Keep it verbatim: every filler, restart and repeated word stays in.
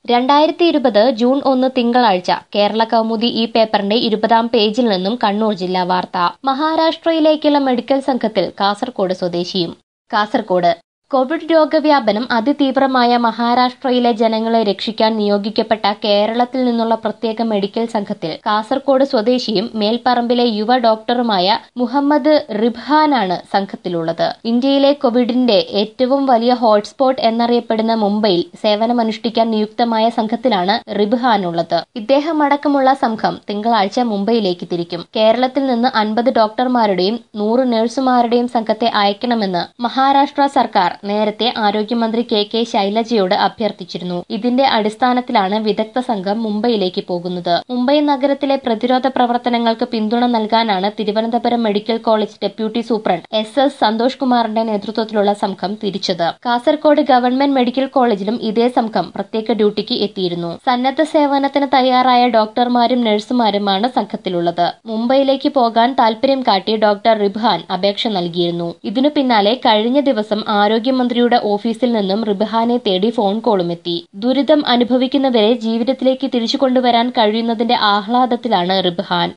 രണ്ടായിരത്തി ഇരുപത് ജൂൺ ഒന്ന് തിങ്കളാഴ്ച കേരള കൗമുദി ഈ പേപ്പറിന്റെ ഇരുപതാം പേജിൽ നിന്നും കണ്ണൂർ ജില്ലാ വാർത്ത. മഹാരാഷ്ട്രയിലേക്കുള്ള മെഡിക്കൽ സംഘത്തിൽ കാസർകോട് സ്വദേശിയും. കാസർകോട് കോവിഡ് രോഗവ്യാപനം അതിതീവ്രമായ മഹാരാഷ്ട്രയിലെ ജനങ്ങളെ രക്ഷിക്കാൻ നിയോഗിക്കപ്പെട്ട കേരളത്തിൽ നിന്നുള്ള പ്രത്യേക മെഡിക്കൽ സംഘത്തിൽ കാസർകോട് സ്വദേശിയും മേൽപ്പറമ്പിലെ യുവ ഡോക്ടറുമായ മുഹമ്മദ് റിബ്ഹാനാണ് സംഘത്തിലുള്ളത്. ഇന്ത്യയിലെ കോവിഡിന്റെ ഏറ്റവും വലിയ ഹോട്ട്സ്പോട്ട് എന്നറിയപ്പെടുന്ന മുംബൈയിൽ സേവനമനുഷ്ഠിക്കാൻ നിയുക്തമായ സംഘത്തിലാണ് റിബ്ഹാനുള്ളത്. ഇദ്ദേഹം അടക്കമുള്ള സംഘം തിങ്കളാഴ്ച മുംബൈയിലേക്ക് തിരിക്കും. കേരളത്തിൽ നിന്ന് അൻപത് ഡോക്ടർമാരുടെയും നൂറ് നഴ്സുമാരുടെയും സംഘത്തെ അയക്കണമെന്ന് മഹാരാഷ്ട്ര സർക്കാർ നേരത്തെ ആരോഗ്യമന്ത്രി കെ കെ ശൈലജയോട് അഭ്യർത്ഥിച്ചിരുന്നു. ഇതിന്റെ അടിസ്ഥാനത്തിലാണ് വിദഗ്ധ സംഘം മുംബൈയിലേക്ക് പോകുന്നത്. മുംബൈ നഗരത്തിലെ പ്രതിരോധ പ്രവർത്തനങ്ങൾക്ക് പിന്തുണ നൽകാനാണ് Thiruvananthapuram medical college deputy superintendent S S Santhosh കുമാറിന്റെ നേതൃത്വത്തിലുള്ള സംഘം തിരിച്ചത്. കാസർകോട് ഗവൺമെന്റ് മെഡിക്കൽ കോളേജിലും ഇതേ സംഘം പ്രത്യേക ഡ്യൂട്ടിക്ക് എത്തിയിരുന്നു. സന്നദ്ധ സേവനത്തിന് തയ്യാറായ ഡോക്ടർമാരും നഴ്സുമാരുമാണ് സംഘത്തിലുള്ളത്. മുംബൈയിലേക്ക് പോകാൻ താൽപര്യം കാട്ടി ഡോക്ടർ റിബ്ഹാൻ അപേക്ഷ നൽകിയിരുന്നു. ഇതിനു പിന്നാലെ കഴിഞ്ഞ ദിവസം ആരോഗ്യ മന്ത്രിയുടെ ഓഫീസിൽ നിന്നും റിബ്ഹാനെ തേടി ഫോൺ കോളുമെത്തി. ദുരിതം അനുഭവിക്കുന്നവരെ ജീവിതത്തിലേക്ക് തിരിച്ചു കൊണ്ടുവരാൻ കഴിയുന്നതിന്റെ ആഹ്ലാദത്തിലാണ് റിബ്ഹാൻ.